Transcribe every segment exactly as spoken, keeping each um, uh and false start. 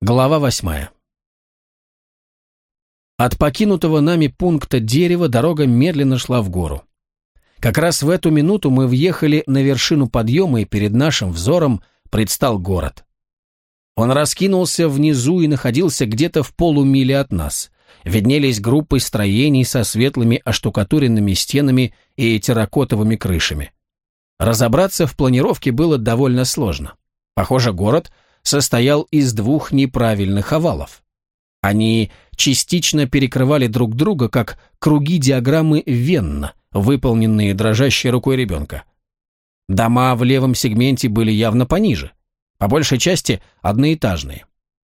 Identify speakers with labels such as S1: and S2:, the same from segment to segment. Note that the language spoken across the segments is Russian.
S1: Глава восьмая. От покинутого нами пункта дерева дорога медленно шла в гору. Как раз в эту минуту мы въехали на вершину подъема, и перед нашим взором предстал город. Он раскинулся внизу и находился где-то в полумиле от нас. Виднелись группы строений со светлыми оштукатуренными стенами и терракотовыми крышами. Разобраться в планировке было довольно сложно. Похоже, город состоял из двух неправильных овалов. Они частично перекрывали друг друга, как круги диаграммы Венна, выполненные дрожащей рукой ребенка. Дома в левом сегменте были явно пониже, по большей части одноэтажные.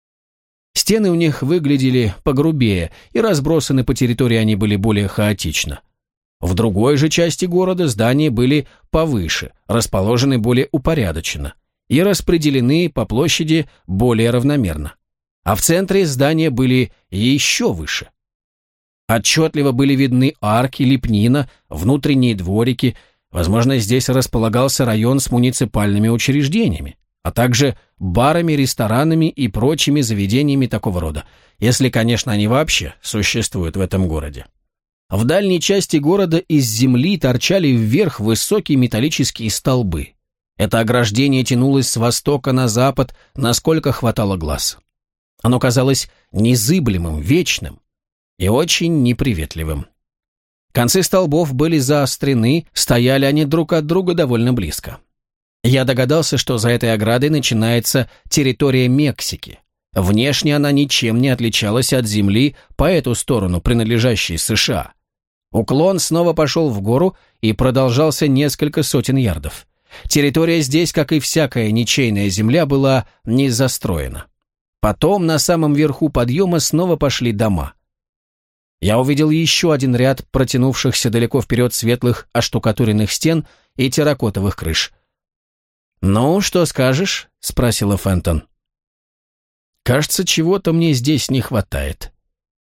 S1: Стены у них выглядели погрубее, и разбросаны по территории они были более хаотично. В другой же части города здания были повыше, расположены более упорядоченно и распределены по площади более равномерно. А в центре здания были еще выше. Отчетливо были видны арки, лепнина, внутренние дворики. Возможно, здесь располагался район с муниципальными учреждениями, а также барами, ресторанами и прочими заведениями такого рода, если, конечно, они вообще существуют в этом городе. В дальней части города из земли торчали вверх высокие металлические столбы. Это ограждение тянулось с востока на запад, насколько хватало глаз. Оно казалось незыблемым, вечным и очень неприветливым. Концы столбов были заострены, стояли они друг от друга довольно близко. Я догадался, что за этой оградой начинается территория Мексики. Внешне она ничем не отличалась от земли по эту сторону, принадлежащей США. Уклон снова пошел в гору и продолжался несколько сотен ярдов. Территория здесь, как и всякая ничейная земля, была не застроена. Потом на самом верху подъема снова пошли дома. Я увидел еще один ряд протянувшихся далеко вперед светлых оштукатуренных стен и терракотовых крыш. «Ну, что скажешь?» — спросила Фентон. «Кажется, чего-то мне здесь не хватает».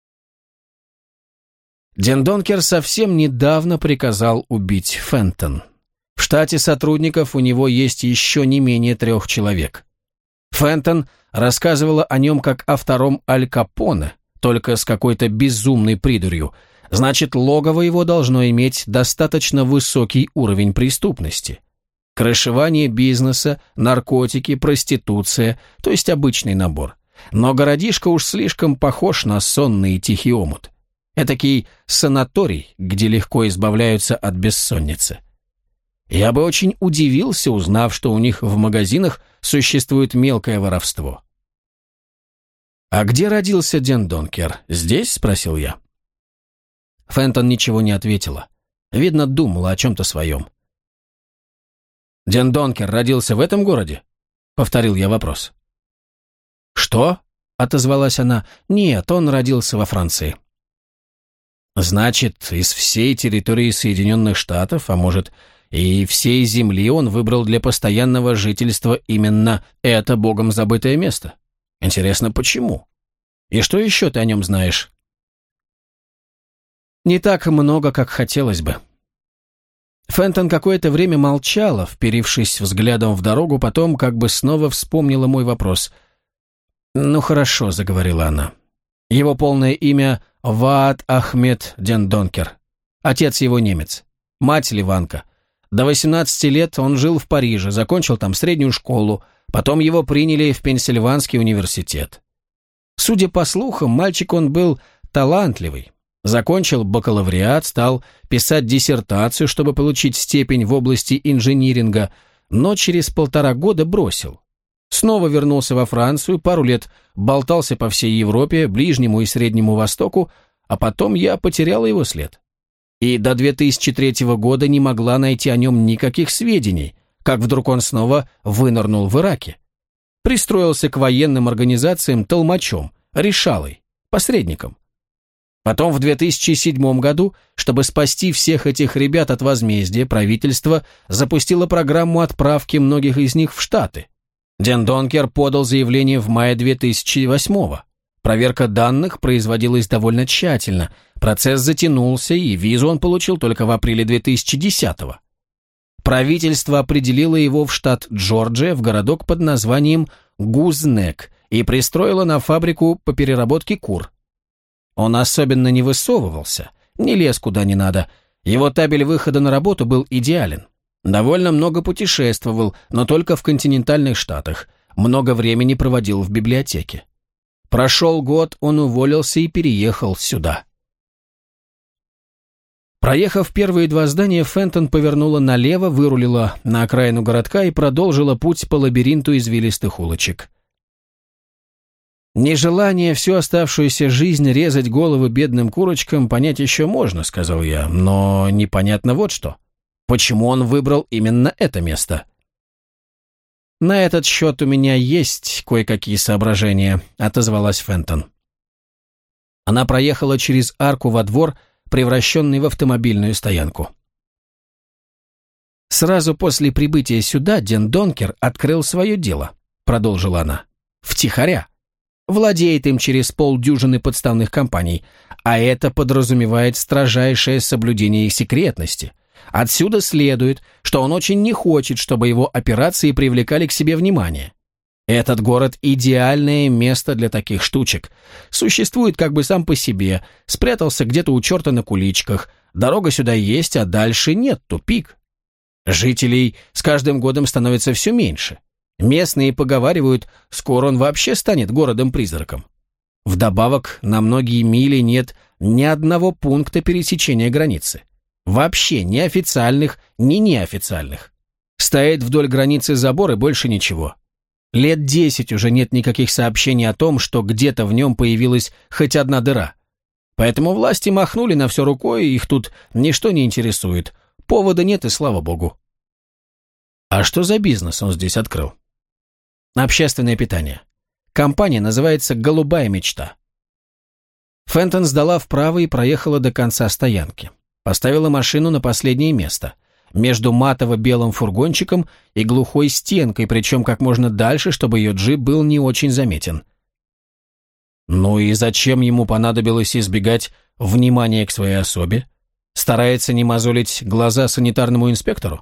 S1: Дендонкер совсем недавно приказал убить Фентон. В штате сотрудников у него есть еще не менее трех человек. Фентон рассказывала о нем как о втором Аль Капоне, только с какой-то безумной придурью. Значит, логово его должно иметь достаточно высокий уровень преступности. Крышевание бизнеса, наркотики, проституция, то есть обычный набор. Но городишко уж слишком похож на сонный и тихий омут. Этакий санаторий, где легко избавляются от бессонницы. Я бы очень удивился, узнав, что у них в магазинах существует мелкое воровство. «А где родился Дендонкер? Здесь?» — спросил я. Фентон ничего не ответила. Видно, думала о чем-то своем. «Дендонкер родился в этом городе?» — повторил я вопрос. «Что?» — отозвалась она. «Нет, он родился во Франции». «Значит, из всей территории Соединенных Штатов, а может, и всей земли он выбрал для постоянного жительства именно это богом забытое место? Интересно, почему? И что еще ты о нем знаешь?» «Не так много, как хотелось бы». Фентон какое-то время молчала, вперившись взглядом в дорогу, потом как бы снова вспомнила мой вопрос. «Ну хорошо», — заговорила она. «Его полное имя Ваад Ахмед Дендонкер. Отец его немец. Мать ливанка. До восемнадцати лет он жил в Париже, закончил там среднюю школу, потом его приняли в Пенсильванский университет. Судя по слухам, мальчик он был талантливый. Закончил бакалавриат, стал писать диссертацию, чтобы получить степень в области инжиниринга, но через полтора года бросил. Снова вернулся во Францию, пару лет болтался по всей Европе, Ближнему и Среднему Востоку, а потом я потерял его след. И до две тысячи третьего года не могла найти о нем никаких сведений, как вдруг он снова вынырнул в Ираке. Пристроился к военным организациям толмачом, решалой, посредником. Потом в две тысячи седьмом году, чтобы спасти всех этих ребят от возмездия, правительство запустило программу отправки многих из них в Штаты. Дендонкер подал заявление в мае две тысячи восьмого. Проверка данных производилась довольно тщательно, процесс затянулся, и визу он получил только в апреле две тысячи десятого. Правительство определило его в штат Джорджия, в городок под названием Гузнек, и пристроила на фабрику по переработке кур. Он особенно не высовывался, не лез куда не надо. Его табель выхода на работу был идеален. Довольно много путешествовал, но только в континентальных штатах. Много времени проводил в библиотеке. Прошел год, он уволился и переехал сюда. Проехав первые два здания, Фентон повернула налево, вырулила на окраину городка и продолжила путь по лабиринту извилистых улочек. «Нежелание всю оставшуюся жизнь резать головы бедным курочкам понять еще можно», — сказал я, — «но непонятно вот что. Почему он выбрал именно это место?» «На этот счет у меня есть кое-какие соображения», — отозвалась Фентон. Она проехала через арку во двор, превращенный в автомобильную стоянку. «Сразу после прибытия сюда Ден Донкер открыл свое дело», — продолжила она, — «втихаря. Владеет им через полдюжины подставных компаний, а это подразумевает строжайшее соблюдение их секретности. Отсюда следует, что он очень не хочет, чтобы его операции привлекали к себе внимание. Этот город – идеальное место для таких штучек. Существует как бы сам по себе, спрятался где-то у черта на куличках, дорога сюда есть, а дальше нет, тупик. Жителей с каждым годом становится все меньше. Местные поговаривают, скоро он вообще станет городом-призраком. Вдобавок, на многие мили нет ни одного пункта пересечения границы. Вообще ни официальных, ни неофициальных. Стоит вдоль границы забор и больше ничего. Лет десять уже нет никаких сообщений о том, что где-то в нем появилась хоть одна дыра. Поэтому власти махнули на все рукой, и их тут ничто не интересует. Повода нет, и слава богу. А что за бизнес он здесь открыл? Общественное питание. Компания называется «Голубая мечта». Фентон сдала вправо и проехала до конца стоянки. Поставила машину на последнее место, между матово-белым фургончиком и глухой стенкой, причем как можно дальше, чтобы ее джип был не очень заметен. Ну и зачем ему понадобилось избегать внимания к своей особе? Старается не мозолить глаза санитарному инспектору?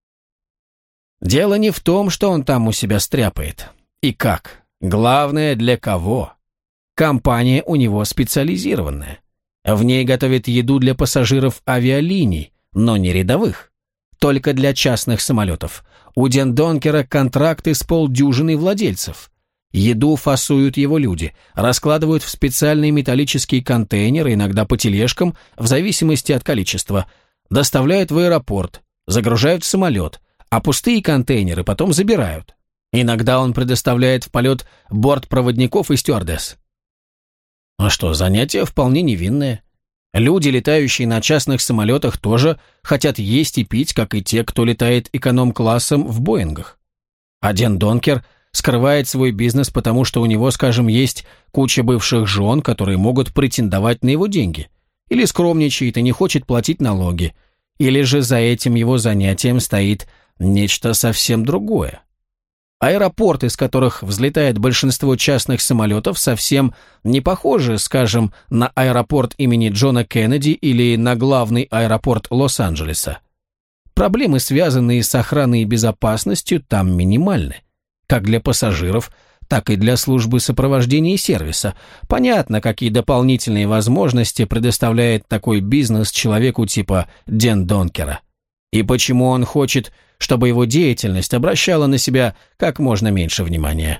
S1: Дело не в том, что он там у себя стряпает. И как? Главное, для кого? Компания у него специализированная. В ней готовят еду для пассажиров авиалиний, но не рядовых. Только для частных самолетов. У Ден Донкера контракты с полдюжиной владельцев. Еду фасуют его люди, раскладывают в специальные металлические контейнеры, иногда по тележкам, в зависимости от количества. Доставляют в аэропорт, загружают в самолет, а пустые контейнеры потом забирают. Иногда он предоставляет в полет бортпроводников и стюардесс. А что, занятие вполне невинное. Люди, летающие на частных самолетах, тоже хотят есть и пить, как и те, кто летает эконом-классом в Боингах. А Ден Донкер скрывает свой бизнес, потому что у него, скажем, есть куча бывших жен, которые могут претендовать на его деньги. Или скромничает и не хочет платить налоги. Или же за этим его занятием стоит нечто совсем другое. Аэропорты, из которых взлетает большинство частных самолетов, совсем не похожи, скажем, на аэропорт имени Джона Кеннеди или на главный аэропорт Лос-Анджелеса. Проблемы, связанные с охраной и безопасностью, там минимальны. Как для пассажиров, так и для службы сопровождения и сервиса. Понятно, какие дополнительные возможности предоставляет такой бизнес человеку типа Ден Донкера. И почему он хочет, чтобы его деятельность обращала на себя как можно меньше внимания.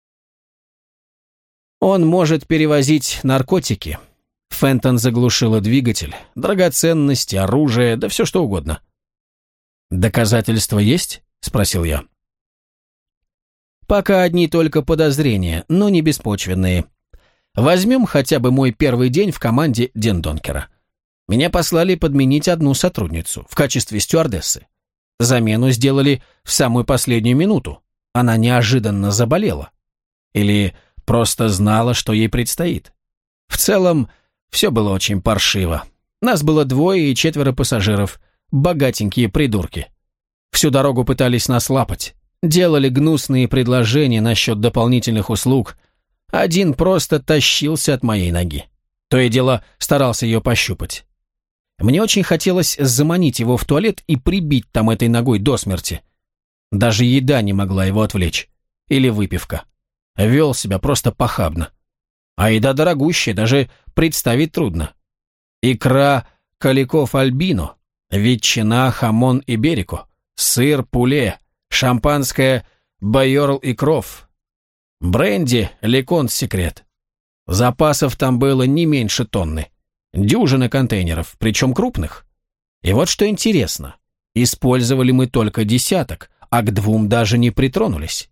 S1: Он может перевозить наркотики. Фентон заглушила двигатель, драгоценности, оружие, да все что угодно. «Доказательства есть?» – спросил я. «Пока одни только подозрения, но не беспочвенные. Возьмем хотя бы мой первый день в команде Ден Донкера. Меня послали подменить одну сотрудницу в качестве стюардессы. Замену сделали в самую последнюю минуту. Она неожиданно заболела. Или просто знала, что ей предстоит. В целом, все было очень паршиво. Нас было двое и четверо пассажиров. Богатенькие придурки. Всю дорогу пытались нас лапать. Делали гнусные предложения насчет дополнительных услуг. Один просто тащился от моей ноги. То и дело старался ее пощупать. Мне очень хотелось заманить его в туалет и прибить там этой ногой до смерти. Даже еда не могла его отвлечь. Или выпивка. Вел себя просто похабно. А еда дорогущая, даже представить трудно. Икра каликов альбино, ветчина хамон иберико, сыр пуле, шампанское байорл и кров, бренди леконт секрет. Запасов там было не меньше тонны. Дюжина контейнеров, причем крупных. И вот что интересно, использовали мы только десяток, а к двум даже не притронулись.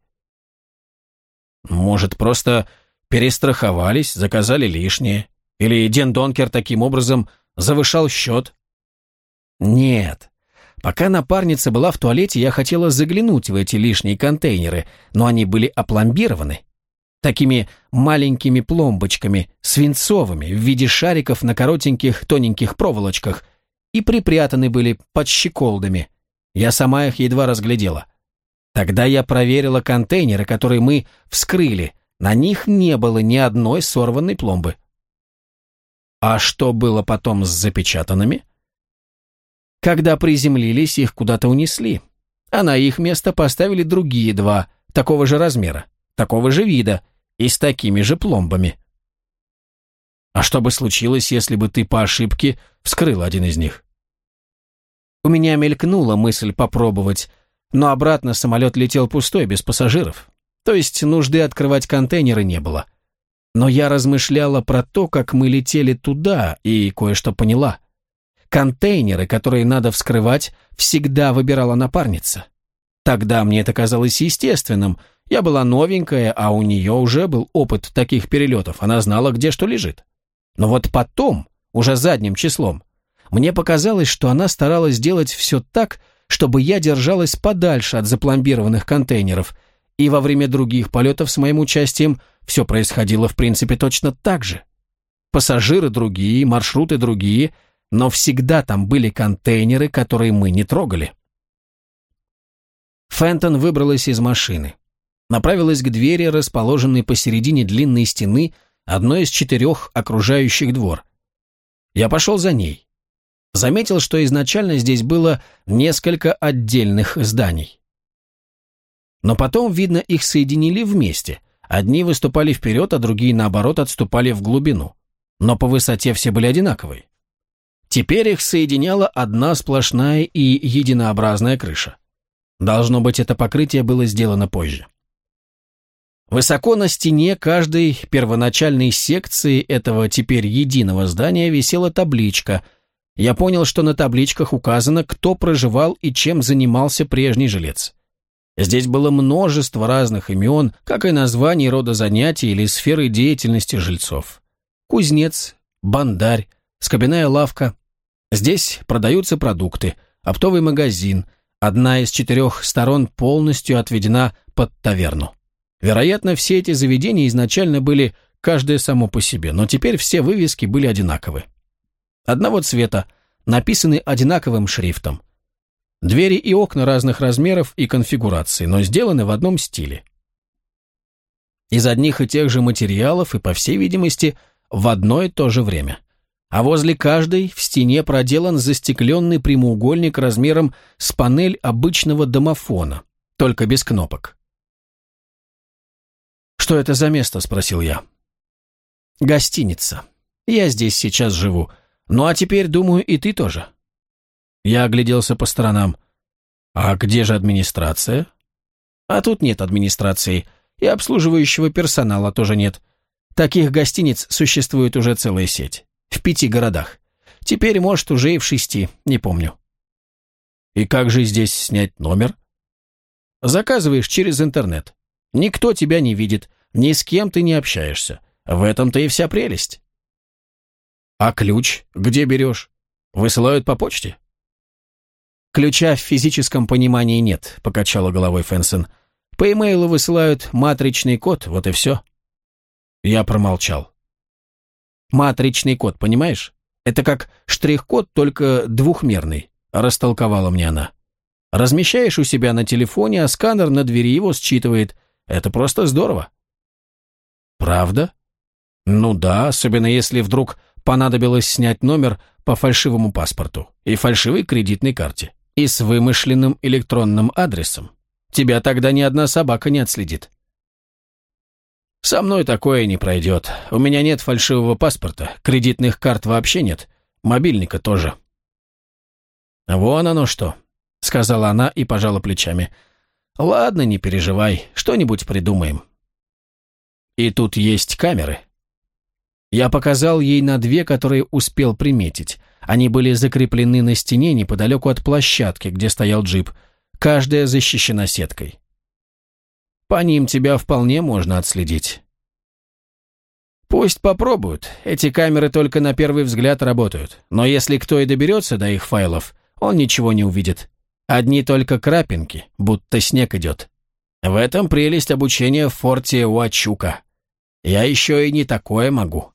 S1: Может, просто перестраховались, заказали лишнее? Или Ден Донкер таким образом завышал счет? Нет. Пока напарница была в туалете, я хотела заглянуть в эти лишние контейнеры, но они были опломбированы. Такими маленькими пломбочками, свинцовыми, в виде шариков на коротеньких тоненьких проволочках, и припрятаны были под щеколдами. Я сама их едва разглядела. Тогда я проверила контейнеры, которые мы вскрыли. На них не было ни одной сорванной пломбы. А что было потом с запечатанными? Когда приземлились, их куда-то унесли, а на их место поставили другие два, такого же размера, такого же вида и с такими же пломбами. А что бы случилось, если бы ты по ошибке вскрыл один из них? У меня мелькнула мысль попробовать, но обратно самолет летел пустой, без пассажиров. То есть нужды открывать контейнеры не было. Но я размышляла про то, как мы летели туда, и кое-что поняла. Контейнеры, которые надо вскрывать, всегда выбирала напарница. Тогда мне это казалось естественным. Я была новенькая, а у нее уже был опыт таких перелетов. Она знала, где что лежит. Но вот потом, уже задним числом, мне показалось, что она старалась сделать все так, чтобы я держалась подальше от запломбированных контейнеров, и во время других полетов с моим участием все происходило в принципе точно так же. Пассажиры другие, маршруты другие, но всегда там были контейнеры, которые мы не трогали. Фентон выбралась из машины. Направилась к двери, расположенной посередине длинной стены, одной из четырех окружающих двор. Я пошел за ней. Заметил, что изначально здесь было несколько отдельных зданий. Но потом, видно, их соединили вместе. Одни выступали вперед, а другие, наоборот, отступали в глубину. Но по высоте все были одинаковые. Теперь их соединяла одна сплошная и единообразная крыша. Должно быть, это покрытие было сделано позже. Высоко на стене каждой первоначальной секции этого теперь единого здания висела табличка. Я понял, что на табличках указано, кто проживал и чем занимался прежний жилец. Здесь было множество разных имен, как и названий рода занятий или сферы деятельности жильцов. Кузнец, бандарь, скобяная лавка. Здесь продаются продукты, оптовый магазин. Одна из четырех сторон полностью отведена под таверну. Вероятно, все эти заведения изначально были каждое само по себе, но теперь все вывески были одинаковы. Одного цвета, написаны одинаковым шрифтом. Двери и окна разных размеров и конфигураций, но сделаны в одном стиле. Из одних и тех же материалов и, по всей видимости, в одно и то же время. А возле каждой в стене проделан застекленный прямоугольник размером с панель обычного домофона, только без кнопок. «Что это за место?» – спросил я. «Гостиница. Я здесь сейчас живу. Ну а теперь, думаю, и ты тоже». Я огляделся по сторонам. «А где же администрация?» «А тут нет администрации, и обслуживающего персонала тоже нет. Таких гостиниц существует уже целая сеть. В пяти городах. Теперь, может, уже и в шести, не помню». «И как же здесь снять номер?» «Заказываешь через интернет. Никто тебя не видит, ни с кем ты не общаешься. В этом-то и вся прелесть». «А ключ где берешь? Высылают по почте?» «Ключа в физическом понимании нет», — покачала головой Фенсон. «По имейлу высылают матричный код, вот и все». Я промолчал. «Матричный код, понимаешь? Это как штрих-код, только двухмерный», — растолковала мне она. «Размещаешь у себя на телефоне, а сканер на двери его считывает. Это просто здорово». «Правда?» «Ну да, особенно если вдруг понадобилось снять номер по фальшивому паспорту и фальшивой кредитной карте, и с вымышленным электронным адресом. Тебя тогда ни одна собака не отследит». Со мной такое не пройдет. У меня нет фальшивого паспорта, кредитных карт вообще нет, мобильника тоже. Вон оно что, сказала она и пожала плечами. Ладно, не переживай, что-нибудь придумаем. И тут есть камеры. Я показал ей на две, которые успел приметить. Они были закреплены на стене неподалеку от площадки, где стоял джип. Каждая защищена сеткой. По ним тебя вполне можно отследить. Пусть попробуют. Эти камеры только на первый взгляд работают. Но если кто и доберется до их файлов, он ничего не увидит. Одни только крапинки, будто снег идет. В этом прелесть обучения в форте Уачука. Я еще и не такое могу.